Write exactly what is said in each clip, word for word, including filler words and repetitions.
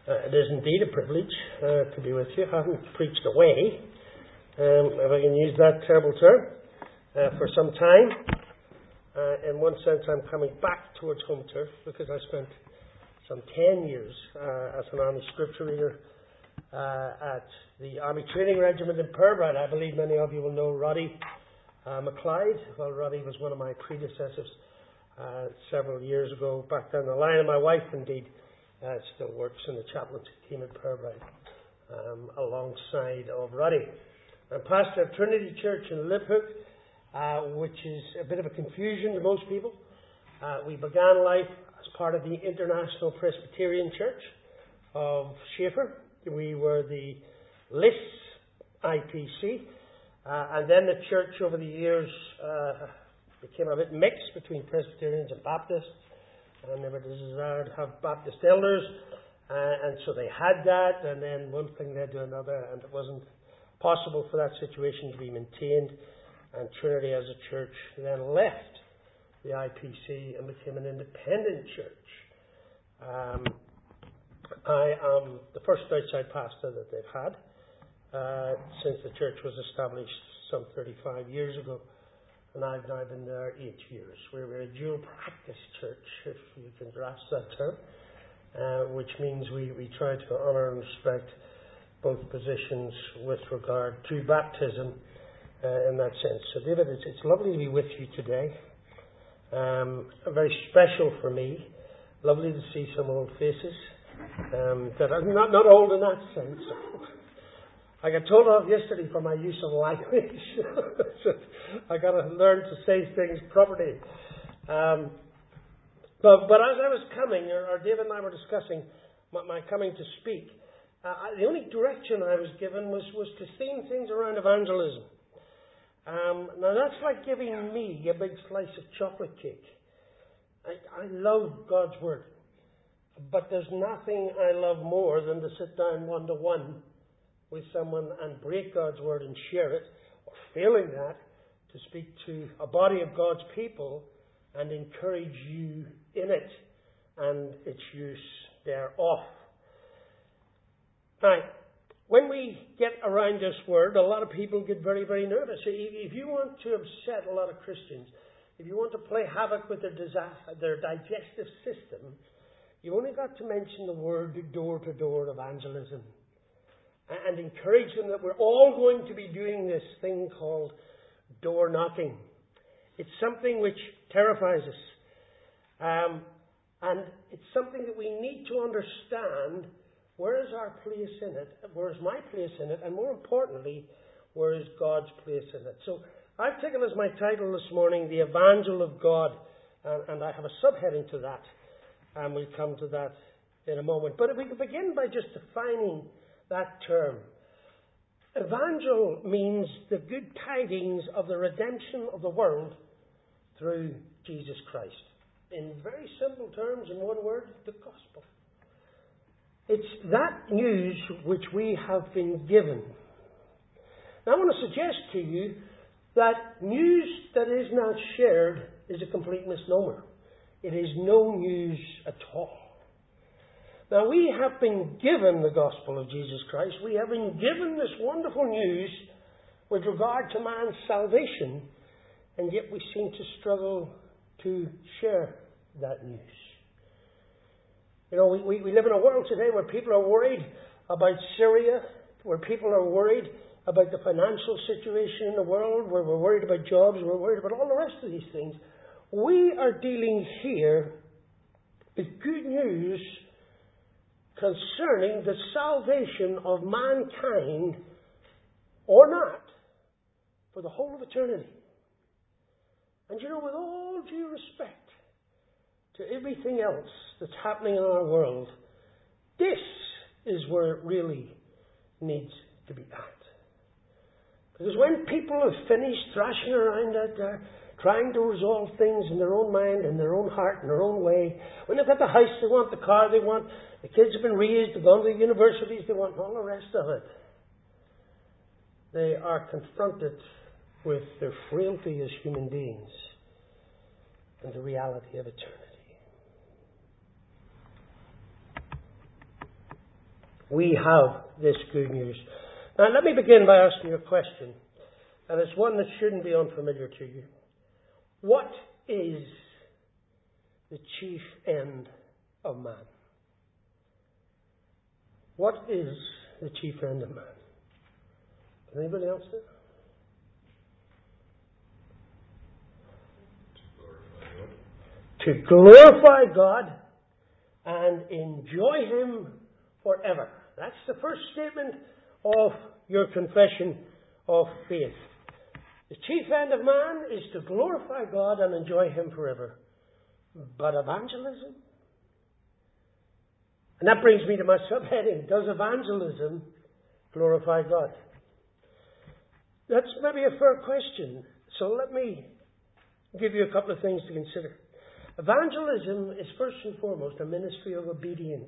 Uh, it is indeed a privilege uh, to be with you. I haven't preached away, um, if I can use that terrible term, uh, for some time. Uh, in one sense, I'm coming back towards home turf because I spent some ten years uh, as an Army Scripture reader uh, at the Army Training Regiment in Pirbright. I believe many of you will know Roddy uh, McLeod. Well, Roddy was one of my predecessors uh, several years ago back down the line, and my wife, indeed, Uh, still works in the chaplaincy team at Pirbright, um, alongside of Roddy. I'm pastor of Trinity Church in Liphook, uh, which is a bit of a confusion to most people. Uh, we began life as part of the International Presbyterian Church of Schaefer. We were the L I S I P C, uh, and then the church over the years uh, became a bit mixed between Presbyterians and Baptists. And they were desired to have Baptist elders, uh, and so they had that, and then one thing led to another, and it wasn't possible for that situation to be maintained. And Trinity as a church then left the I P C and became an independent church. Um, I am the first outside pastor that they've had uh, since the church was established some thirty-five years ago. And I've now been there eight years. We're a dual practice church, if you can grasp that term, uh, which means we, we try to honour and respect both positions with regard to baptism uh, in that sense. So, David, it's, it's lovely to be with you today. Um, very special for me. Lovely to see some old faces. Um, that I'm not, not old in that sense. I got told off yesterday for my use of language. So I got to learn to say things properly. Um, but, but as I was coming, or, or David and I were discussing my, my coming to speak, uh, I, the only direction I was given was, was to theme things around evangelism. Um, now that's like giving me a big slice of chocolate cake. I, I love God's Word. But there's nothing I love more than to sit down one-to-one with someone and break God's Word and share it, or failing that, to speak to a body of God's people and encourage you in it and its use thereof. Now, when we get around this word, a lot of people get very, very nervous. If you want to upset a lot of Christians, if you want to play havoc with their, disaster, their digestive system, you've only got to mention the word door-to-door evangelism and encourage them that we're all going to be doing this thing called door knocking. It's something which terrifies us. Um, and it's something that we need to understand. Where is our place in it? Where is my place in it? And more importantly, where is God's place in it? So I've taken as my title this morning, The Evangel of God. And, and I have a subheading to that. And we'll come to that in a moment. But if we could begin by just defining that term. Evangel means the good tidings of the redemption of the world through Jesus Christ. In very simple terms, in one word, the gospel. It's that news which we have been given. Now I want to suggest to you that news that is not shared is a complete misnomer. It is no news at all. Now, we have been given the gospel of Jesus Christ. We have been given this wonderful news with regard to man's salvation, and yet we seem to struggle to share that news. You know, we, we, we live in a world today where people are worried about Syria, where people are worried about the financial situation in the world, where we're worried about jobs, we're worried about all the rest of these things. We are dealing here with good news concerning the salvation of mankind, or not, for the whole of eternity. And you know, with all due respect to everything else that's happening in our world, this is where it really needs to be at. Because when people have finished thrashing around out there, trying to resolve things in their own mind, in their own heart, in their own way, when they've got the house they want, the car they want, the kids have been raised, they've gone to the universities they want, and all the rest of it, they are confronted with their frailty as human beings and the reality of eternity. we have this good news. Now, let me begin by asking you a question, and it's one that shouldn't be unfamiliar to you. What is the chief end of man? What is the chief end of man? Anybody else there? To glorify God and enjoy Him forever. That's the first statement of your confession of faith. The chief end of man is to glorify God and enjoy Him forever. But evangelism? And that brings me to my subheading. Does evangelism glorify God? That's maybe a fair question. So let me give you a couple of things to consider. Evangelism is first and foremost a ministry of obedience.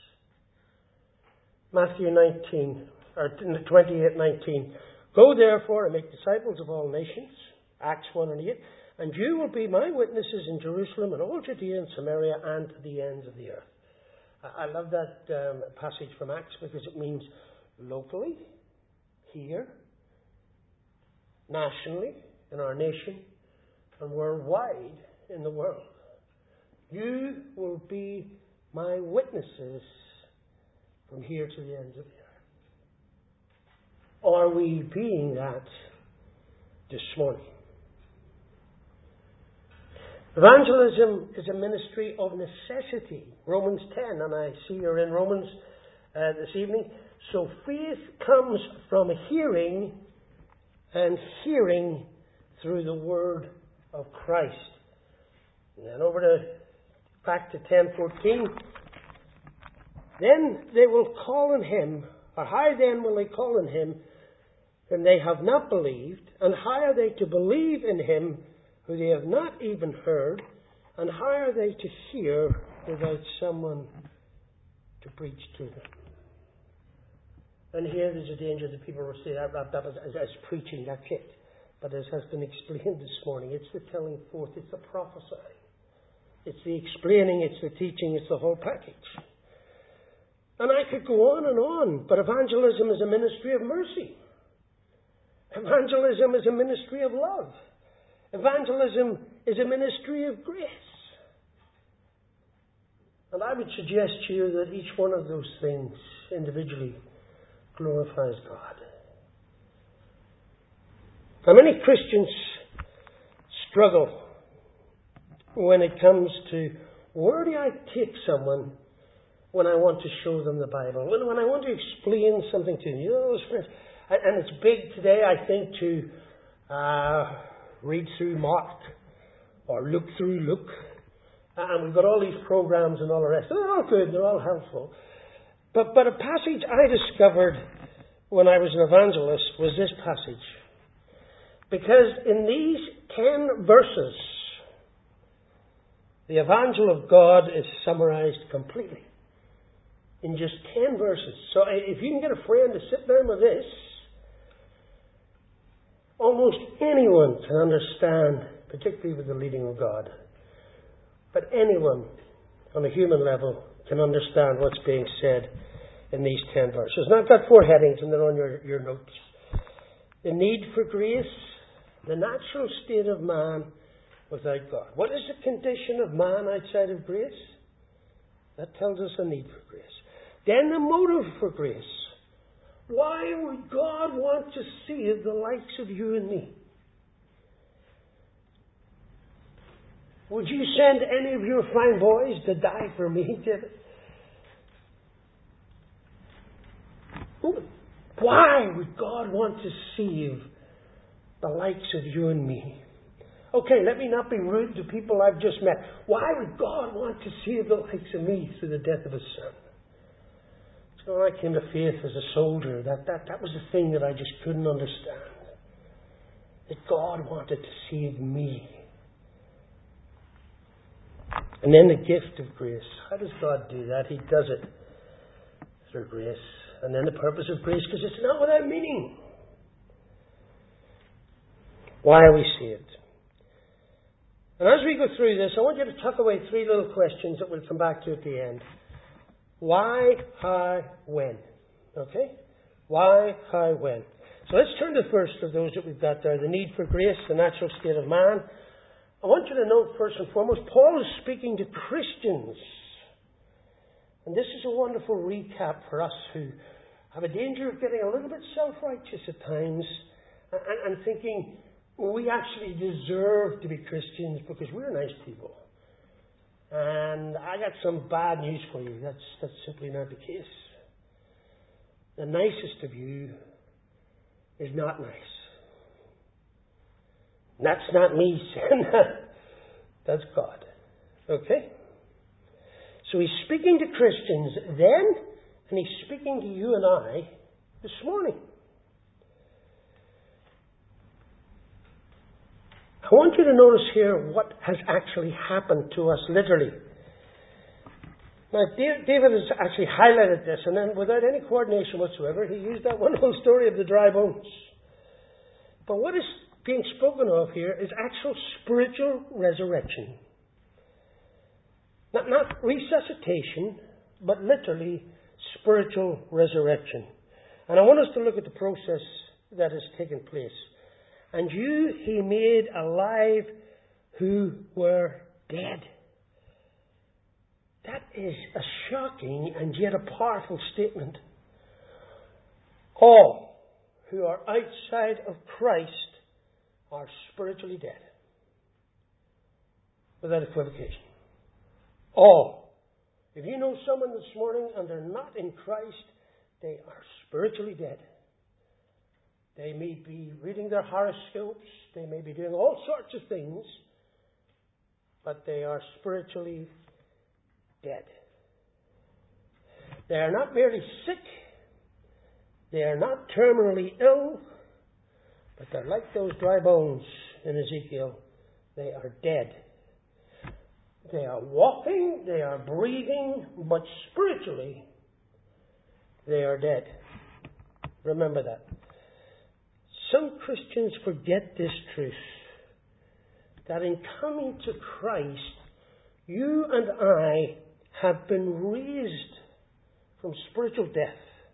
Matthew nineteen, or twenty-eight nineteen. Go therefore and make disciples of all nations. Acts one and eight. And you will be my witnesses in Jerusalem and all Judea and Samaria and to the ends of the earth. I love that um, passage from Acts because it means locally, here, nationally, in our nation, and worldwide in the world. You will be my witnesses from here to the ends of the earth. Are we being that this morning? Evangelism is a ministry of necessity. Romans ten, and I see you're in Romans uh, this evening. So faith comes from hearing, and hearing through the word of Christ. And then over to back to ten fourteen. Then they will call on him, or how then will they call on him whom they have not believed? And how are they to believe in him who they have not even heard? And how are they to hear without someone to preach to them? And here there's a danger that people will say that wrapped up as, as, as preaching, that's it. But as has been explained this morning, it's the telling forth, it's the prophesying. It's the explaining, it's the teaching, it's the whole package. And I could go on and on, but evangelism is a ministry of mercy. Evangelism is a ministry of love. Evangelism is a ministry of grace. And I would suggest to you that each one of those things individually glorifies God. Now, many Christians struggle when it comes to where do I take someone when I want to show them the Bible, when, when I want to explain something to them. You know, those friends, and, and it's big today, I think, to uh, read through Mark or look through Luke. And we've got all these programs and all the rest. They're all good, they're all helpful. But, but a passage I discovered when I was an evangelist was this passage. Because in these ten verses, the evangel of God is summarized completely. In just ten verses. So if you can get a friend to sit down with this, almost anyone can understand, particularly with the leading of God. But anyone on a human level can understand what's being said in these ten verses. And I've got four headings and they're on your, your notes. The need for grace, the natural state of man without God. What is the condition of man outside of grace? That tells us a need for grace. Then the motive for grace. Why would God want to save the likes of you and me? Would you send any of your fine boys to die for me, David? Why would God want to save the likes of you and me? Okay, let me not be rude to people I've just met. Why would God want to save the likes of me through the death of His Son? So when I came to faith as a soldier, that, that, that was the thing that I just couldn't understand. That God wanted to save me. And then the gift of grace. How does God do that? He does it through grace. And then the purpose of grace, because it's not without meaning. Why are we saved? And as we go through this, I want you to tuck away three little questions that we'll come back to at the end. Why, how, when? Okay? Why, how, when. So let's turn to the first of those that we've got there. The need for grace, the natural state of man. I want you to note, first and foremost, Paul is speaking to Christians. And this is a wonderful recap for us who have a danger of getting a little bit self-righteous at times and, and thinking, well, we actually deserve to be Christians because we're nice people. And I got some bad news for you. That's, that's simply not the case. The nicest of you is not nice. And that's not me saying that. That's God. Okay? So he's speaking to Christians then, and he's speaking to you and I this morning. I want you to notice here what has actually happened to us literally. Now, David has actually highlighted this, and then without any coordination whatsoever, he used that wonderful story of the dry bones. But what is being spoken of here is actual spiritual resurrection. Not, not resuscitation, but literally spiritual resurrection. And I want us to look at the process that has taken place. And you he made alive who were dead. That is a shocking and yet a powerful statement. All who are outside of Christ are spiritually dead. Without equivocation. All. If you know someone this morning and they're not in Christ, they are spiritually dead. They may be reading their horoscopes, they may be doing all sorts of things, but they are spiritually dead. They are not merely sick, they are not terminally ill, but they're like those dry bones in Ezekiel. They are dead. They are walking, they are breathing, but spiritually, they are dead. Remember that. Some Christians forget this truth, that in coming to Christ, you and I have been raised from spiritual death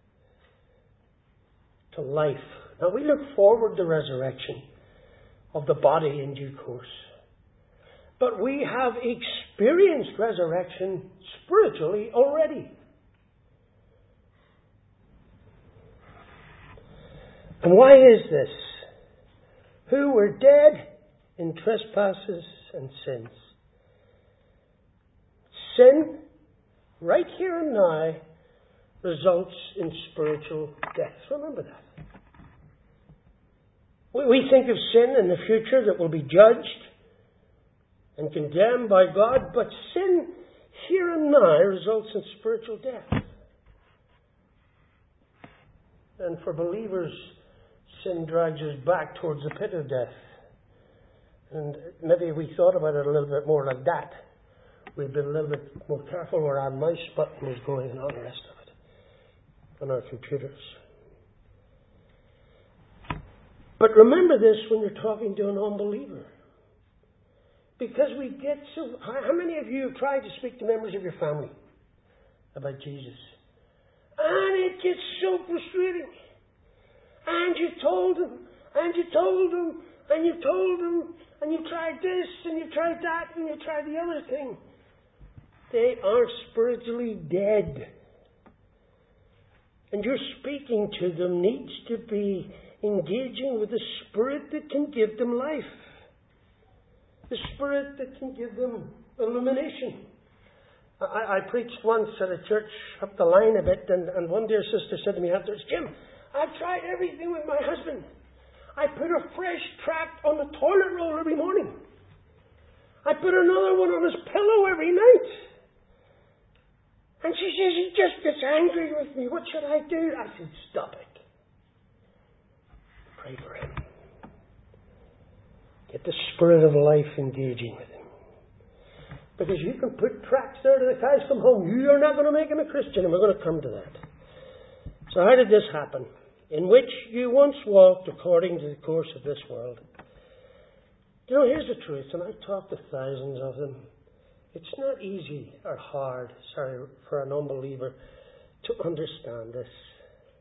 to life. Now we look forward to the resurrection of the body in due course. But we have experienced resurrection spiritually already. And why is this? Who were dead in trespasses and sins. Sin, right here and now, results in spiritual death. Remember that. We think of sin in the future that will be judged and condemned by God, but sin here and now results in spiritual death. And for believers, sin drags us back towards the pit of death. And maybe we thought about it a little bit more like that. We've been a little bit more careful where our mouse button was going and all the rest of it on our computers. But remember this when you're talking to an unbeliever. Because we get so... How many of you have tried to speak to members of your family about Jesus? And it gets so frustrating. And you told them, and you told them, and you told them, and you tried this, and you tried that, and you tried the other thing. They are spiritually dead. And your speaking to them needs to be engaging with the Spirit that can give them life. The Spirit that can give them illumination. I, I preached once at a church up the line a bit, and, and one dear sister said to me afterwards, Jim, I've tried everything with my husband. I put a fresh tract on the toilet roll every morning. I put another one on his pillow every night. And she says, he just gets angry with me. What should I do? I said, stop it. Pray for him. Get the Spirit of life engaging with him. Because you can put tracts there to the cows come home. You are not going to make him a Christian, and we're going to come to that. So how did this happen? In which you once walked according to the course of this world. You know, here's the truth, and I've talked to thousands of them. It's not easy or hard, sorry, for an unbeliever to understand this.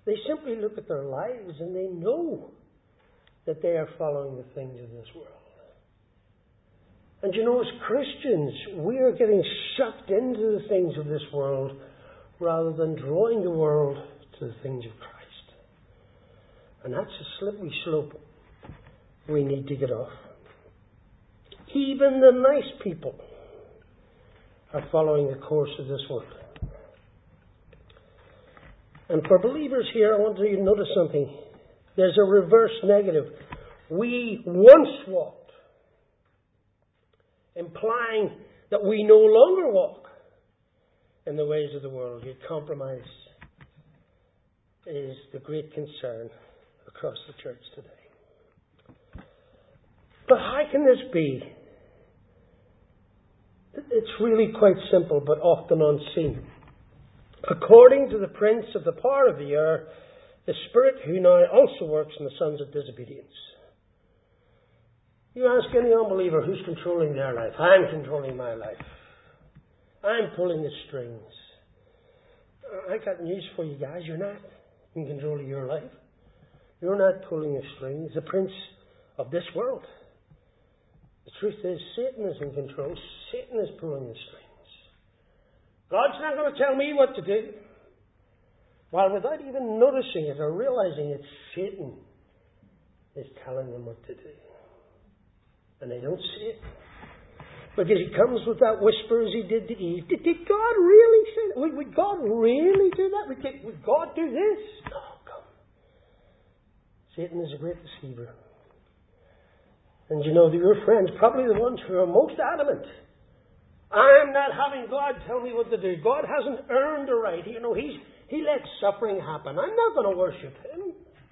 They simply look at their lives and they know that they are following the things of this world. And you know, as Christians, we are getting sucked into the things of this world rather than drawing the world to the things of Christ. And that's a slippery slope we need to get off. Even the nice people are following the course of this world. And for believers here, I want you to notice something. There's a reverse negative. We once walked, implying that we no longer walk in the ways of the world. Yet compromise is the great concern across the church today. But how can this be? It's really quite simple, but often unseen. According to the prince of the power of the air, the spirit who now also works in the sons of disobedience. You ask any unbeliever who's controlling their life. I'm controlling my life. I'm pulling the strings. I got news for you guys. You're not in control of your life. You're not pulling the strings. The prince of this world. The truth is, Satan is in control. Satan is pulling the strings. God's not going to tell me what to do. While without even noticing it or realizing it, Satan is telling them what to do. And they don't see it. Because he comes with that whisper as he did to Eve. Did, did God really say that? Would, would God really do that? Would, would God do this? No, come. Satan is a great deceiver. And you know, your friends, probably the ones who are most adamant. I'm not having God tell me what to do. God hasn't earned a right. You know, he's, he lets suffering happen. I'm not going to worship him.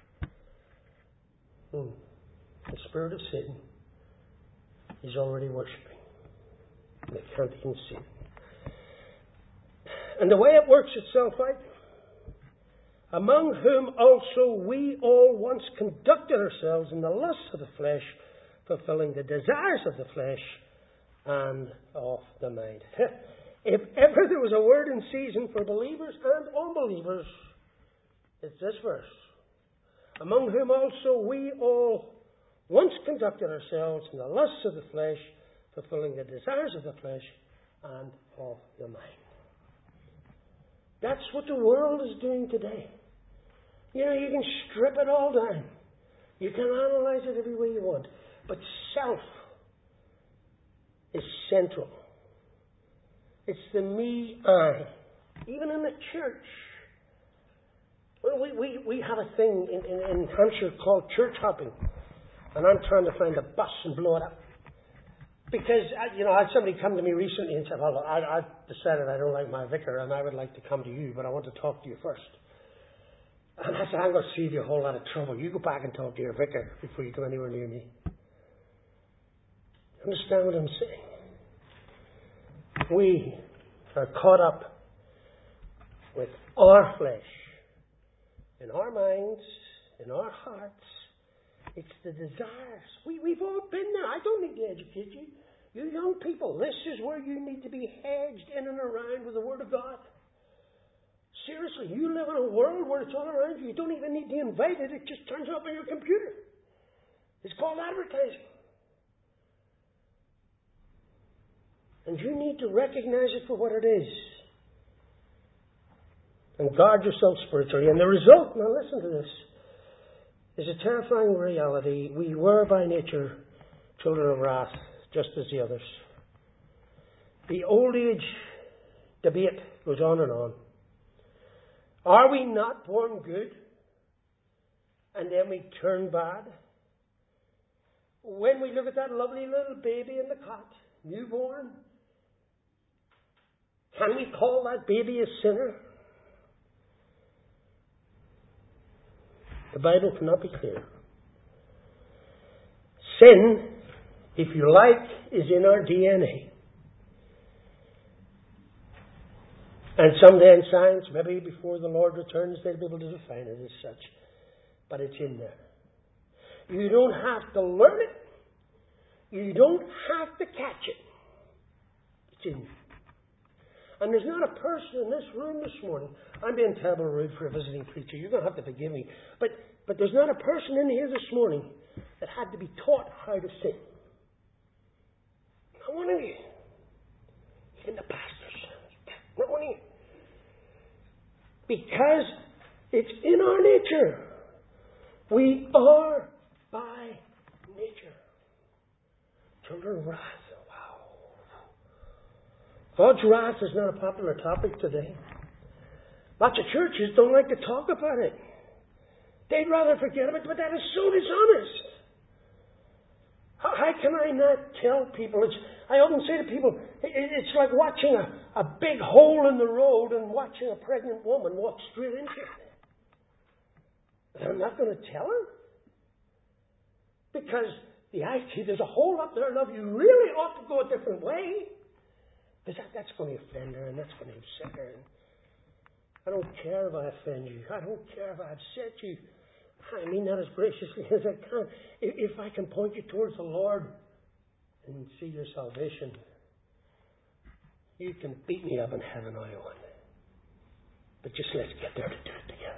Hmm. The spirit of Satan is already worshipping. They can't even see it. And the way it works itself out, among whom also we all once conducted ourselves in the lusts of the flesh, fulfilling the desires of the flesh and of the mind. If ever there was a word in season for believers and unbelievers, it's this verse. Among whom also we all once conducted ourselves in the lusts of the flesh, fulfilling the desires of the flesh and of the mind. That's what the world is doing today. You know, you can strip it all down. You can analyze it every way you want. But self is central. It's the me, I. Even in the church. Well, we, we, we have a thing in, in, in Hampshire called church hopping. And I'm trying to find a bus and blow it up. Because, you know, I had somebody come to me recently and said, well, I, I've decided I don't like my vicar and I would like to come to you, but I want to talk to you first. And I said, I'm going to save you a whole lot of trouble. You go back and talk to your vicar before you go anywhere near me. Understand what I'm saying? We are caught up with our flesh, in our minds, in our hearts. It's the desires. We, we've all been there. I don't need to educate you. You young people, this is where you need to be hedged in and around with the Word of God. Seriously, you live in a world where it's all around you. You don't even need to invite it. It just turns up on your computer. It's called advertising. And you need to recognize it for what it is. And guard yourself spiritually. And the result, now listen to this, is a terrifying reality. We were by nature children of wrath, just as the others. The old age debate goes on and on. Are we not born good? And then we turn bad? When we look at that lovely little baby in the cot, newborn, can we call that baby a sinner? The Bible cannot be clear. Sin, if you like, is in our D N A. And someday in science, maybe before the Lord returns, they'll be able to define it as such. But it's in there. You don't have to learn it. You don't have to catch it. It's in you. And there's not a person in this room this morning. I'm being terrible rude for a visiting preacher. You're going to have to forgive me. But, but there's not a person in here this morning that had to be taught how to sing. Not one of you. Even the pastors. Not one of you. Because it's in our nature. We are by nature children of wrath. Wow. God's wrath is not a popular topic today. Lots of churches don't like to talk about it. They'd rather forget about it, but that is so dishonest. How, how can I not tell people? It's, I often say to people, it, it's like watching a, a big hole in the road and watching a pregnant woman walk straight into it. I'm not going to tell her. Because the idea, there's a hole up there, love, you really ought to go a different way. Because that, that's going to offend her and that's going to upset her. And I don't care if I offend you. I don't care if I upset you. I mean that as graciously as I can. If, if I can point you towards the Lord and see your salvation, you can beat me up in heaven all you want. But just let's get there to do it together.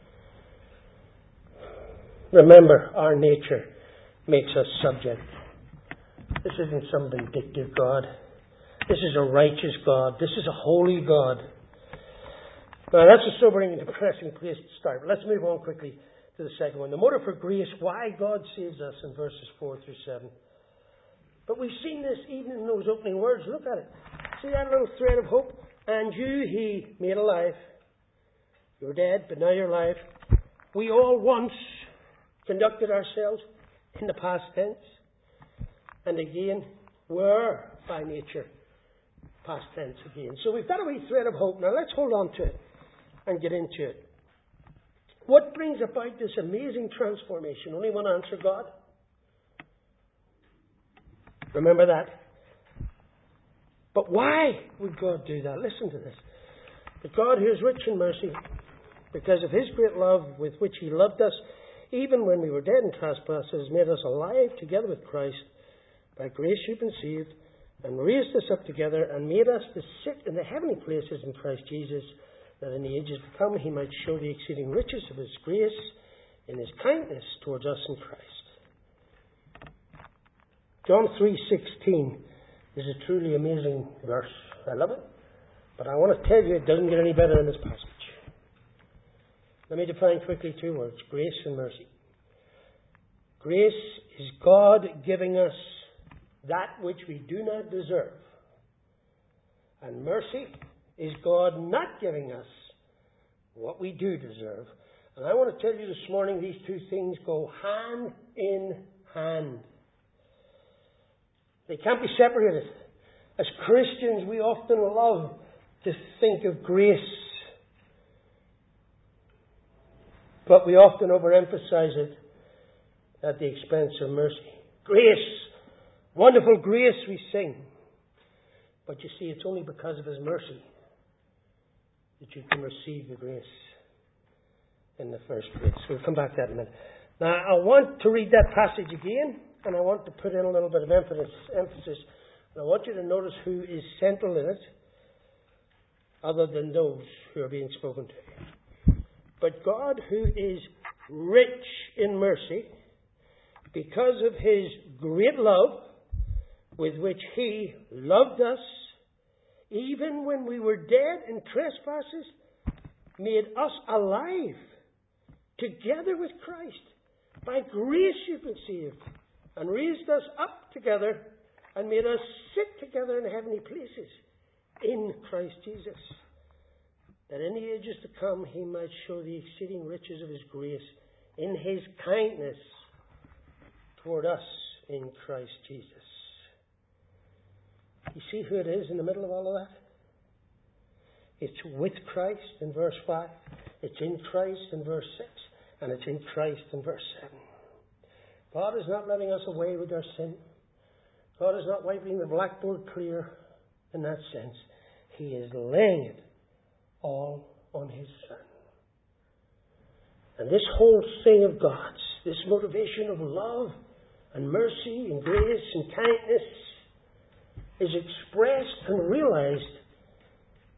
Remember, our nature makes us subject. This isn't some vindictive God. This is a righteous God. This is a holy God. Now, that's a sobering and depressing place to start. But let's move on quickly to the second one. The motive for grace, why God saves us in verses four through seven. But we've seen this even in those opening words. Look at it. See that little thread of hope? And you He made alive. You were dead, but now you're alive. We all once conducted ourselves in the past tense. And again, were by nature past tense again. So we've got a wee thread of hope. Now let's hold on to it and get into it. What brings about this amazing transformation? Only one answer, God. Remember that. But why would God do that? Listen to this. But God, who is rich in mercy, because of His great love with which He loved us, even when we were dead in trespasses, made us alive together with Christ. By grace you've been saved, and raised us up together, and made us to sit in the heavenly places in Christ Jesus, that in the ages to come He might show the exceeding riches of His grace in His kindness towards us in Christ. John three sixteen is a truly amazing verse. I love it. But I want to tell you, it doesn't get any better than this passage. Let me define quickly two words: grace and mercy. Grace is God giving us that which we do not deserve. And mercy is God not giving us what we do deserve. And I want to tell you this morning, these two things go hand in hand. They can't be separated. As Christians, we often love to think of grace, but we often overemphasize it at the expense of mercy. Grace, wonderful grace, we sing. But you see, it's only because of His mercy that you can receive the grace in the first place. We'll come back to that in a minute. Now, I want to read that passage again, and I want to put in a little bit of emphasis. emphasis. And I want you to notice who is central in it, other than those who are being spoken to. But God, who is rich in mercy, because of His great love with which He loved us, even when we were dead in trespasses, made us alive together with Christ. By grace you've been saved, and raised us up together, and made us sit together in heavenly places in Christ Jesus, that in the ages to come He might show the exceeding riches of His grace in His kindness toward us in Christ Jesus. You see who it is in the middle of all of that? It's with Christ in verse five. It's in Christ in verse six. And it's in Christ in verse seven. God is not letting us away with our sin. God is not wiping the blackboard clear in that sense. He is laying it all on His Son. And this whole thing of God's, this motivation of love and mercy and grace and kindness, is expressed and realized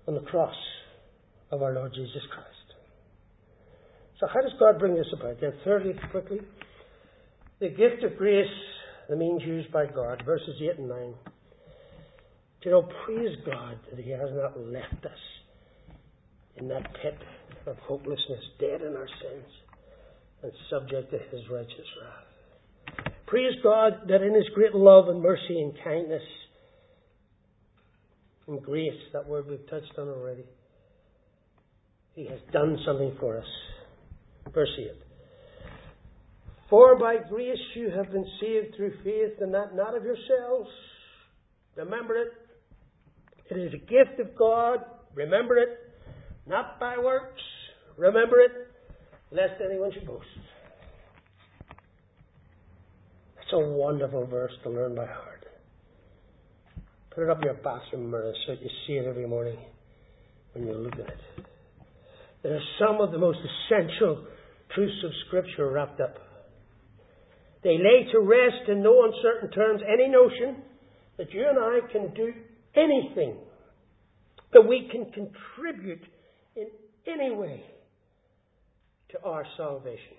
on the cross of our Lord Jesus Christ. So how does God bring this about? Then thirdly, quickly, the gift of grace, the means used by God, verses eight and nine. Do you know, praise God that He has not left us in that pit of hopelessness, dead in our sins, and subject to His righteous wrath. Praise God that in His great love and mercy and kindness and grace, that word we've touched on already, He has done something for us. Verse eight. For by grace you have been saved through faith, and that not of yourselves. Remember it. It is a gift of God. Remember it. Not by works. Remember it. Lest anyone should boast. It's a wonderful verse to learn by heart. Put it up in your bathroom mirror so that you see it every morning when you look at it. There are some of the most essential truths of Scripture wrapped up. They lay to rest in no uncertain terms any notion that you and I can do anything, that we can contribute in any way to our salvation.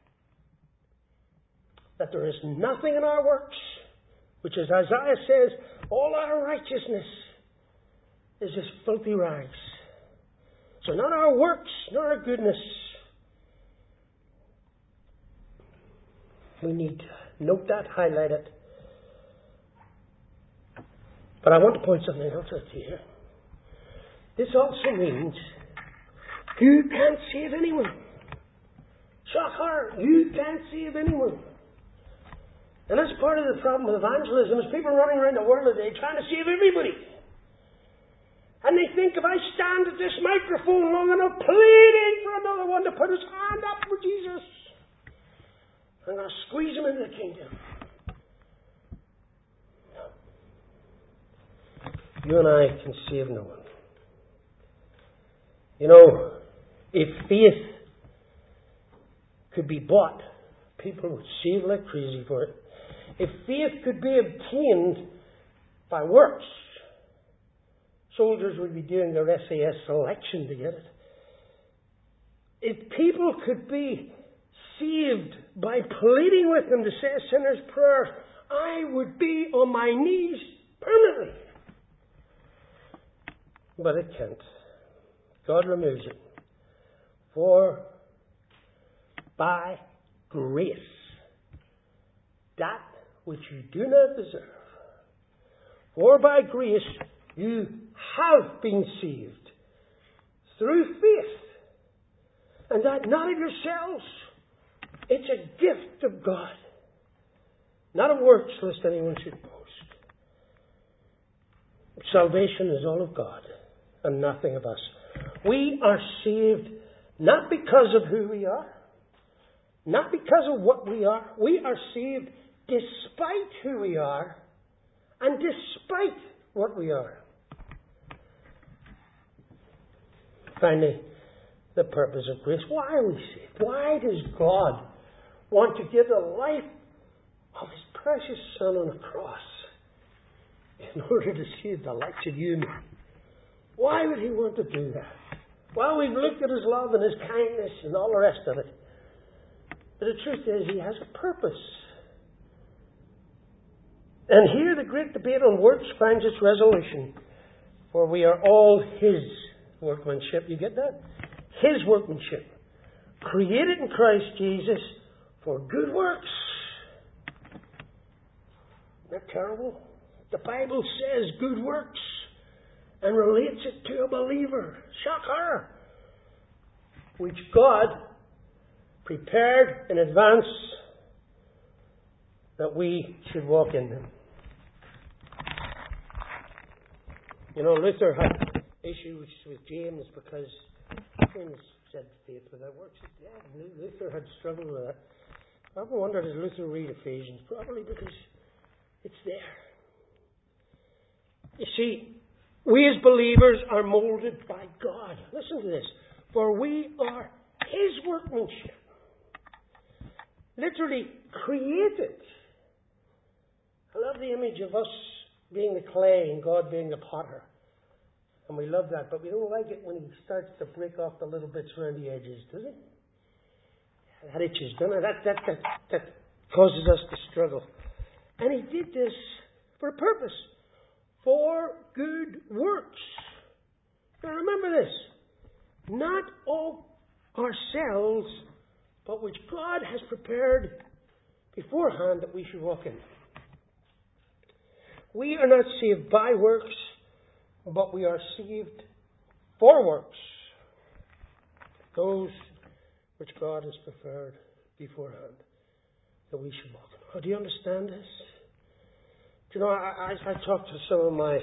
That there is nothing in our works, which as Isaiah says, all our righteousness is as filthy rags. So not our works, nor our goodness. We need to note that, highlight it. But I want to point something else out here. This also means you can't save anyone. Shock horror, you can't save anyone. And that's part of the problem with evangelism, is people running around the world today trying to save everybody. And they think if I stand at this microphone long enough pleading for another one to put his hand up for Jesus, I'm going to squeeze him into the kingdom. No. You and I can save no one. You know, if faith could be bought, people would save like crazy for it. If faith could be obtained by works, soldiers would be doing their S A S selection to get it. If people could be saved by pleading with them to say a sinner's prayer, I would be on my knees permanently. But it can't. God removes it. For by grace, that which you do not deserve, for by grace you have been saved through faith, and that not of yourselves. It's a gift of God, not of works, lest anyone should boast. Salvation is all of God and nothing of us. We are saved not because of who we are, not because of what we are. We are saved despite who we are and despite what we are. Finally, the purpose of grace. Why are we saved? Why does God want to give the life of His precious Son on a cross in order to save the likes of you and me? Why would He want to do that? Well, we've looked at His love and His kindness and all the rest of it. But the truth is, He has a purpose. And here the great debate on works finds its resolution. For we are all His workmanship. You get that? His workmanship. Created in Christ Jesus for good works. Isn't that terrible? The Bible says good works and relates it to a believer. Shock horror. Which God prepared in advance that we should walk in them. You know, Luther had issues with James because James said faith without works is dead. Luther had struggled with that. I ever wondered, did Luther read Ephesians? Probably because it's there. You see, we as believers are molded by God. Listen to this. For we are His workmanship. Literally created. I love the image of us being the clay and God being the potter. And we love that, but we don't like it when he starts to break off the little bits around the edges, does it? That itches, doesn't it? That, that, that, that causes us to struggle. And he did this for a purpose. For good works. Now remember this. Not of ourselves, but which God has prepared beforehand that we should walk in. We are not saved by works, but we are saved for works. Those which God has prepared beforehand that we should walk in. Oh, do you understand this? Do you know, I, I, I talked to some of my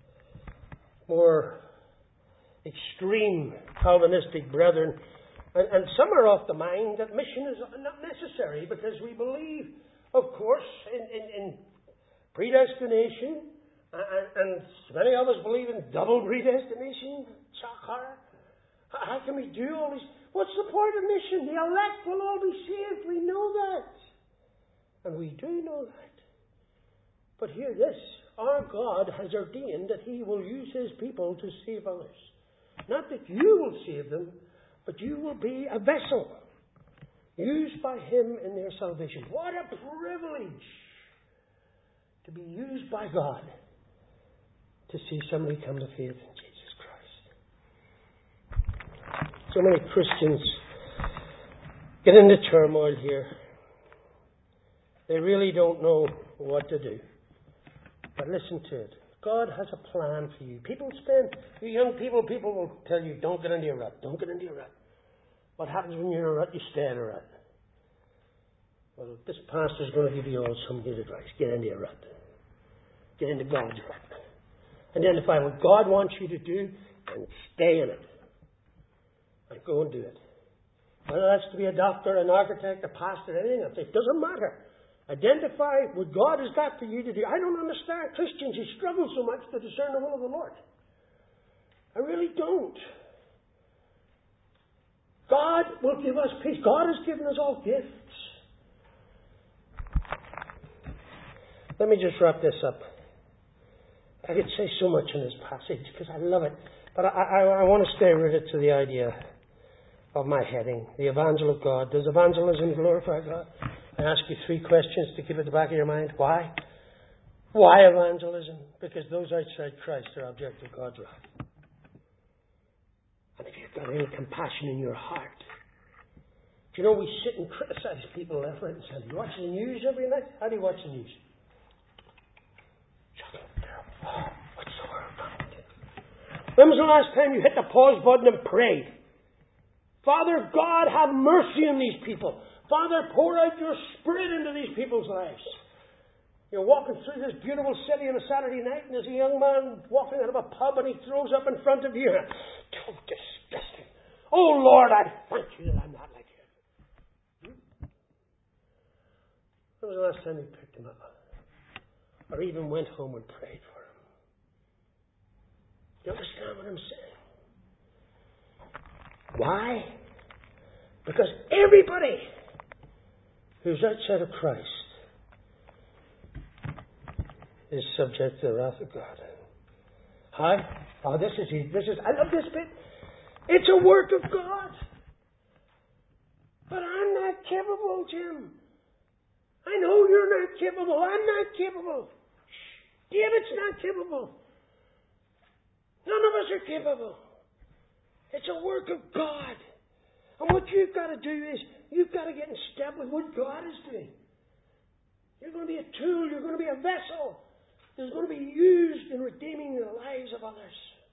more extreme Calvinistic brethren, and, and some are of the mind that mission is not necessary because we believe, of course, in, in, in predestination, and, and many of us believe in double predestination. Chakara. How can we do all these? What's the point of mission? The elect will all be saved. We know that. And we do know that. But hear this. Our God has ordained that He will use His people to save others. Not that you will save them, but you will be a vessel used by Him in their salvation. What a privilege to be used by God to see somebody come to faith in Jesus Christ. So many Christians get into turmoil here. They really don't know what to do. But listen to it. God has a plan for you. People spend, you young people, people will tell you, don't get into a rut. Don't get into a rut. What happens when you're in a rut? You stay in a rut. Well, this pastor's going to give you all some good advice. Get into a rut. Get into God's rut. Identify what God wants you to do and stay in it. And go and do it. Whether that's to be a doctor, an architect, a pastor, anything else, it doesn't matter. Identify what God has got for you to do. I don't understand Christians who struggle so much to discern the will of the Lord. I really don't. God will give us peace. God has given us all gifts. Let me just wrap this up. I could say so much in this passage because I love it. But I, I, I want to stay rooted to the idea of my heading, the evangel of God. Does evangelism glorify God? I ask you three questions to keep at the back of your mind. Why? Why evangelism? Because those outside Christ are object of God's wrath. And if you've got any compassion in your heart, do you know we sit and criticize people left, right, and centre? You watch the news every night? How do you watch the news? Shut up, oh, what's the word about it? When was the last time you hit the pause button and prayed? Father God, have mercy on these people. Father, pour out your Spirit into these people's lives. You're walking through this beautiful city on a Saturday night, and there's a young man walking out of a pub, and he throws up in front of you. Oh, disgusting. Oh, Lord, I thank you that I'm not like him. When was the last time you picked him up? Or even went home and prayed for him? You understand what I'm saying? Why? Because everybody who's outside of Christ is subject to the wrath of God. Hi? Oh, this is this is I love this bit. It's a work of God. But I'm not capable, Jim. I know you're not capable. I'm not capable. David's not capable. None of us are capable. It's a work of God. And what you've got to do is, you've got to get in step with what God is doing. You're going to be a tool. You're going to be a vessel. That's going to be used in redeeming the lives of others.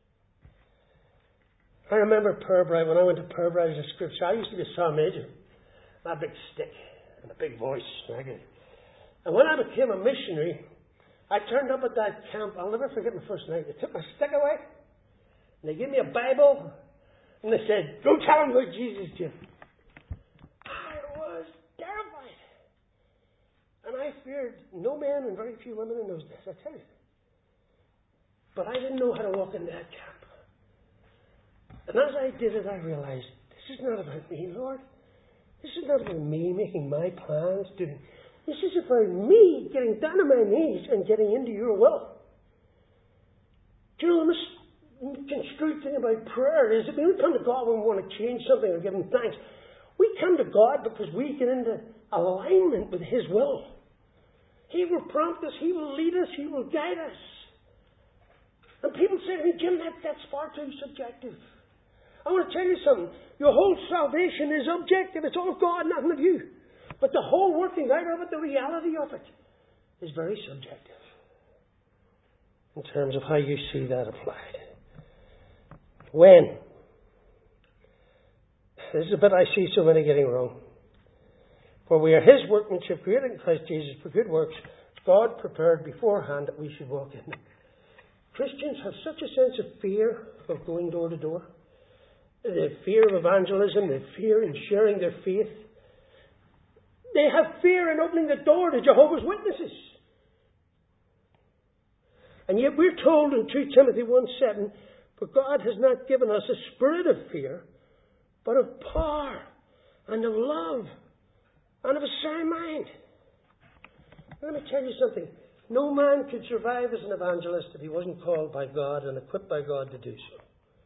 I remember Purbright. When I went to Purbright as a scripture, I used to be a psalm major. A big stick and a big voice. And when I became a missionary, I turned up at that camp. I'll never forget my first night. They took my stick away. And they gave me a Bible. And they said, go tell them about Jesus, Jim. I was terrified. And I feared no man and very few women in those days, I tell you. But I didn't know how to walk in that camp. And as I did it, I realized, this is not about me, Lord. This is not about me making my plans. Doing. This is about me getting down on my knees and getting into your will. Do you know, the construed thing about prayer is that we don't come to God when we want to change something or give Him thanks. We come to God because we get into alignment with His will. He will prompt us. He will lead us. He will guide us. And people say to me, Jim, that, that's far too subjective. I want to tell you something. Your whole salvation is objective. It's all of God, nothing of you. But the whole working out of it, the reality of it, is very subjective in terms of how you see that applied. When? This is a bit I see so many getting wrong. For we are His workmanship, created in Christ Jesus for good works, God prepared beforehand that we should walk in them. Christians have such a sense of fear of going door to door. They have fear of evangelism. They have fear in sharing their faith. They have fear in opening the door to Jehovah's Witnesses. And yet we're told in two Timothy one seven, for God has not given us a spirit of fear, but of power and of love and of a sound mind. Let me tell you something. No man could survive as an evangelist if he wasn't called by God and equipped by God to do so.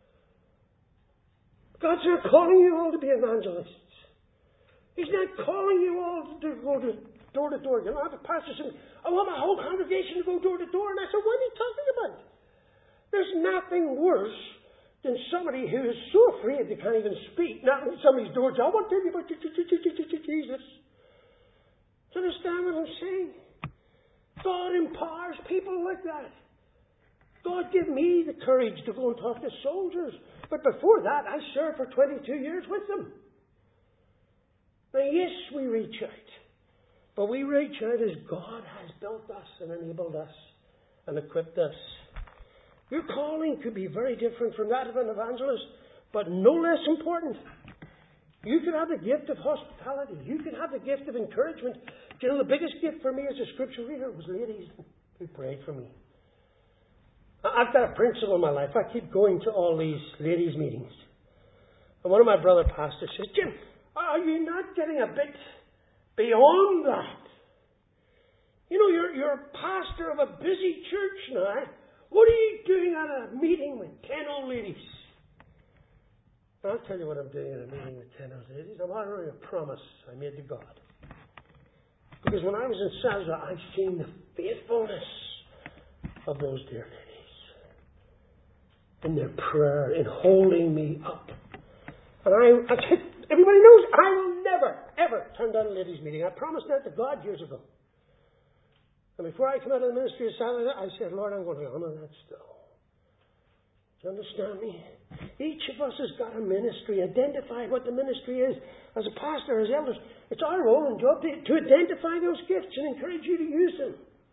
God's not calling you all to be evangelists. He's not calling you all to go to door to door. You know, I have a pastor saying, I want my whole congregation to go door to door. And I said, what are you talking about? There's nothing worse than somebody who is so afraid they can't even speak. Not in somebody's door. I want to tell you about Jesus. Do you understand what I'm saying? God empowers people like that. God give me the courage to go and talk to soldiers. But before that, I served for twenty-two years with them. Now, yes, we reach out. But we reach out as God has built us and enabled us and equipped us. Your calling could be very different from that of an evangelist, but no less important. You can have the gift of hospitality. You can have the gift of encouragement. Do you know, the biggest gift for me as a scripture reader was ladies who prayed for me. I've got a principle in my life. I keep going to all these ladies' meetings. And one of my brother pastors says, Jim, are you not getting a bit beyond that? You know, you're, you're a pastor of a busy church now. What are you doing at a meeting with ten old ladies? I'll tell you what I'm doing at a meeting with ten old ladies. I'm honoring a promise I made to God. Because when I was in Sazra, I've seen the faithfulness of those dear ladies. In their prayer, in holding me up. And I, I everybody knows I will never, ever turn down a ladies' meeting. I promised that to God years ago. And before I came out of the ministry of Saturday, I said, Lord, I'm going to honor that still. Do you understand me? Each of us has got a ministry. Identify what the ministry is. As a pastor, as elders, it's our role and job to, to identify those gifts and encourage you to use them.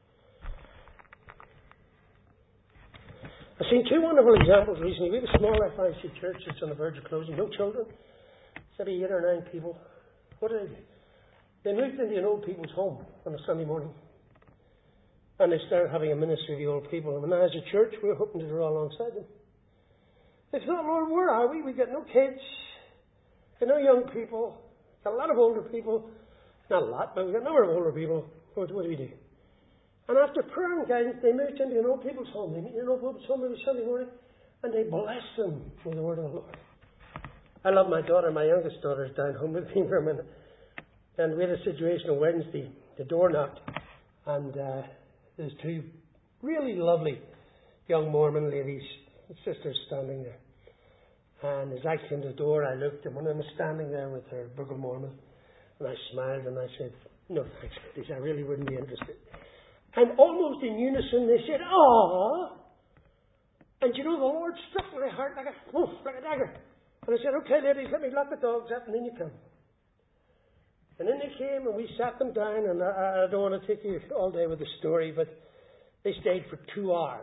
I've seen two wonderful examples recently. We have a small F I C church that's on the verge of closing. No children. Maybe eight or nine people. What did they do? They moved into an old people's home on a Sunday morning. And they started having a ministry of the old people. And now as a church, we're hoping to draw alongside them. They thought, Lord, where are we? We've got no kids. We've got no young people. We've got a lot of older people. Not a lot, but we've got a number of older people. What, what do we do? And after prayer and guidance, they moved into an old people's home. They meet in an old people's home every Sunday morning, and they bless them with the word of the Lord. I love my daughter. My youngest daughter is down home with me for a minute. And we had a situation on Wednesday. The door knocked, and uh, there's two really lovely young Mormon ladies, sisters, standing there. And as I came to the door, I looked, and one of them was standing there with her Book of Mormon. And I smiled, and I said, no thanks, ladies. I really wouldn't be interested. And almost in unison, they said, "Aww." And you know, the Lord struck my heart like a, oh, like a dagger. And I said, "Okay, ladies, let me lock the dogs up, and then you come." And then they came, and we sat them down, and I, I don't want to take you all day with the story, but they stayed for two hours.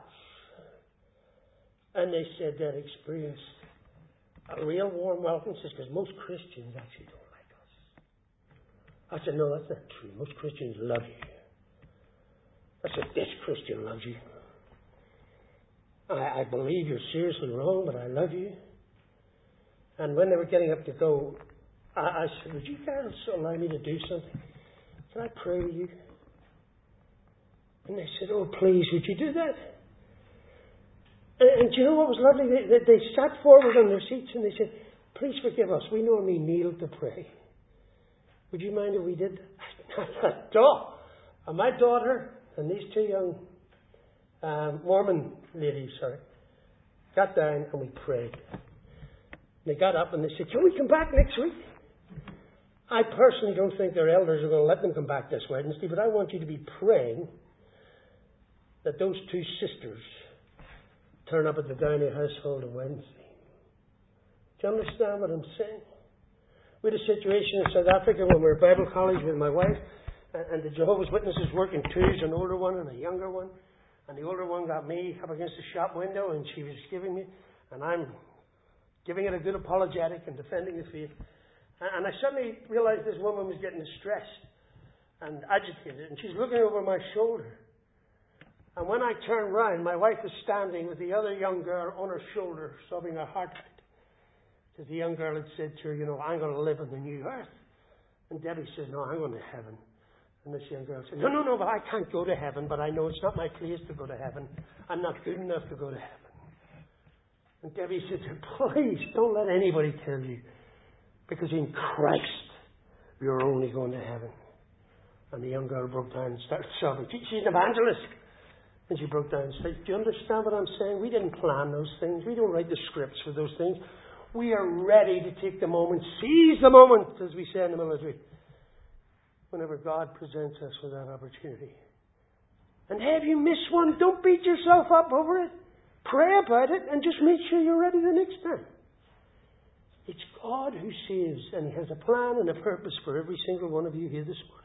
And they said they'd experienced a real warm welcome, because most Christians actually don't like us. I said, "No, that's not true. Most Christians love you." I said, "This Christian loves you. I, I believe you're seriously wrong, but I love you." And when they were getting up to go, I, I said, "Would you guys allow me to do something? Can I pray with you?" And they said, "Oh, please, would you do that?" And, and do you know what was lovely? They, they, they sat forward on their seats and they said, please forgive us. We normally kneel to pray. Would you mind if we did that? And my daughter and these two young um, Mormon ladies, sorry, got down and we prayed. They got up and they said, can we come back next week? I personally don't think their elders are going to let them come back this Wednesday, but I want you to be praying that those two sisters turn up at the Downey household on Wednesday. Do you understand what I'm saying? We had a situation in South Africa when we were at Bible college with my wife, and the Jehovah's Witnesses working twos, an older one and a younger one. And the older one got me up against the shop window, and she was giving me, and I'm giving it a good apologetic and defending the faith. And I suddenly realized this woman was getting distressed and agitated, and she's looking over my shoulder. And when I turned round, my wife was standing with the other young girl on her shoulder, sobbing her heart out. Because the young girl had said to her, you know, I'm going to live on the new earth. And Debbie said, no, I'm going to heaven. And this young girl said, no, no, no, but I can't go to heaven, but I know it's not my place to go to heaven. I'm not good enough to go to heaven. And Debbie said to her, please, don't let anybody tell you. Because in Christ, you're only going to heaven. And the young girl broke down and started sobbing. She's an evangelist. And she broke down and said, do you understand what I'm saying? We didn't plan those things. We don't write the scripts for those things. We are ready to take the moment, seize the moment, as we say in the military, whenever God presents us with that opportunity. And hey, if you miss one, don't beat yourself up over it. Pray about it and just make sure you're ready the next time. It's God who saves, and He has a plan and a purpose for every single one of you here this morning.